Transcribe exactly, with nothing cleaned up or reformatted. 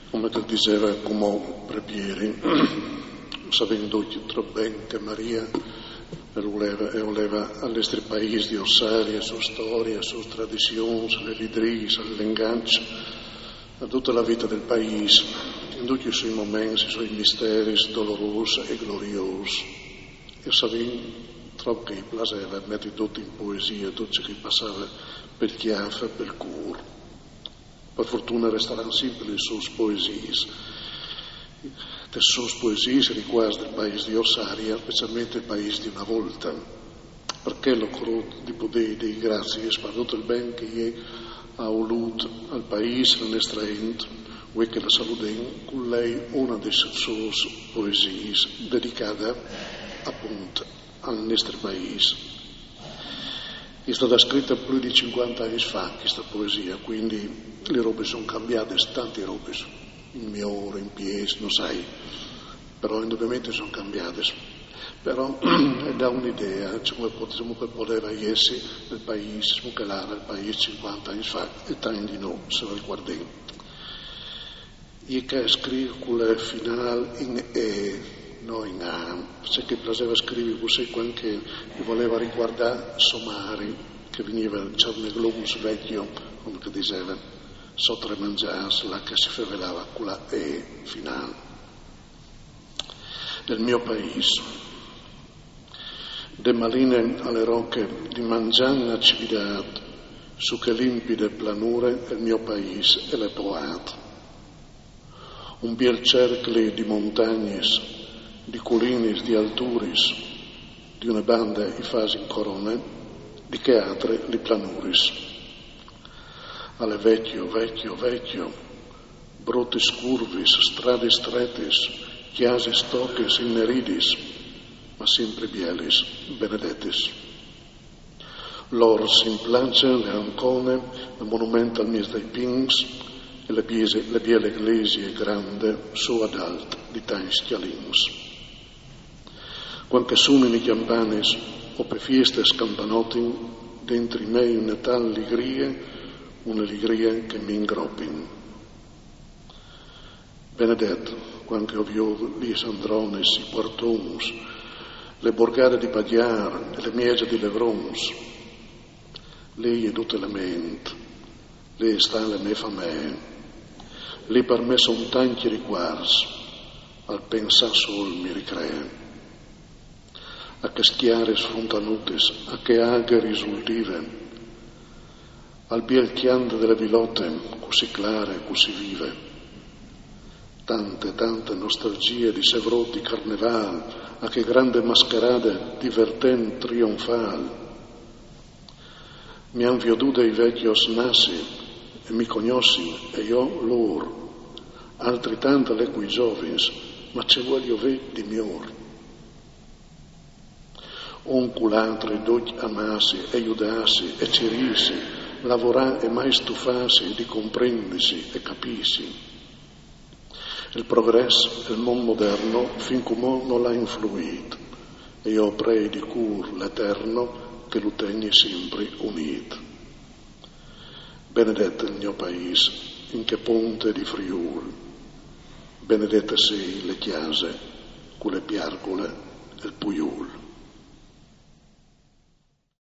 come ti diceva come prepieri, sapendo troppo bene che Maria voleva, e voleva all'estero paese di Ossaria, sua storia, sue tradizioni, le lidrie, le inganci, a tutta la vita del paese, in tutti i suoi momenti, i suoi misteri dolorosi e gloriosi. E sapendo troppo che gli piaceva mettere tutto in poesia, tutto ciò che passava per chiaffa, per cuore. Per fortuna resteranno sempre le sue poesie. Le sue poesie riguardano il paese di Ossaria, specialmente il paese di una volta, perché lo credo di poter di grazie per tutto il bene che ha voluto al paese, alla nostra gente, vuoi che la saluten, con lei una delle sue poesie dedicata appunto al nostro paese. È stata scritta più di cinquanta anni fa questa poesia, quindi le robe sono cambiate, tante robe, in migliore, in pies, non sai, però indubbiamente sono cambiate. Però dà un'idea, come poteva essere il paese, come era il paese cinquanta anni fa, e tanti di noi se lo guardiamo. E che scrive quel finale in E, no in A, se che piaceva scrivere così, anche voleva riguardare Somari, che veniva il Cerneglons vecchio, come che diceva, sotto le mangianze, là che si fevelava con la E finale. Nel mio paese, de maline alle rocche di mangiana cividat, su che limpide planure il mio paese e le poate. Un biel cercle di montagne, di colline, di alturis, di una banda i fasi in corone, di che altre li planuris. Alle vecchio, vecchio, vecchio, brutis curvis, strade stretes, chiase stoches inneridis, ma sempre bielis, benedetis. Lor simplance le ancone, il monumento al mies dei pings, e le, biese, le biele iglesie grande, su ad alt, di tain schialins. Quanche suonino i campanes, o per fieste scampanotin, dentro me una tal ligrie, una ligria che mi ingroppin. Benedetto, quanche ovio li sandrones, i portons, le borgare di Pagliar e le miege di Levrons, lei è tutte le mente, lei sta le me famè, lei per me son tanti riguards, al pensar sol mi ricrea. A che schiare sfrontanutes, a che aghe risultive, al biel chiande delle vilotte, così clare, così vive. Tante, tante nostalgie di Sevrò di Carneval, a che grande mascherade divertent trionfal. Mi han veduto i vecchios nasi, e mi cognossi, e io lor. Altri tante le cui giovins, ma ce voglio ve di mior. Onculatre, doc amasi, e aiutarsi, e cerisi, lavorare e mai stufarsi di comprendersi e capirsi. Il progresso del mondo moderno fin come non l'ha influito, e io prego di cur l'Eterno che lo tenga sempre unito. Benedetto il mio paese, in che ponte di Friuli, benedette sei le chiese, con le piargole e il Pujol.